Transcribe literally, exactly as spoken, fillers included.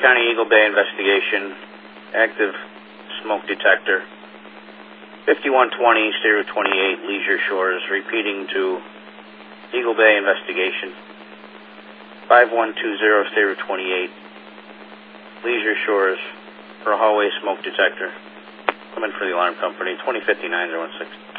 County Eagle Bay investigation, active smoke detector. fifty-one twenty, stereo twenty-eight, Leisure Shores, repeating to Eagle Bay investigation. five one two zero, stereo twenty-eight, Leisure Shores, for a hallway smoke detector. Come in for the alarm company, twenty fifty-nine oh one six.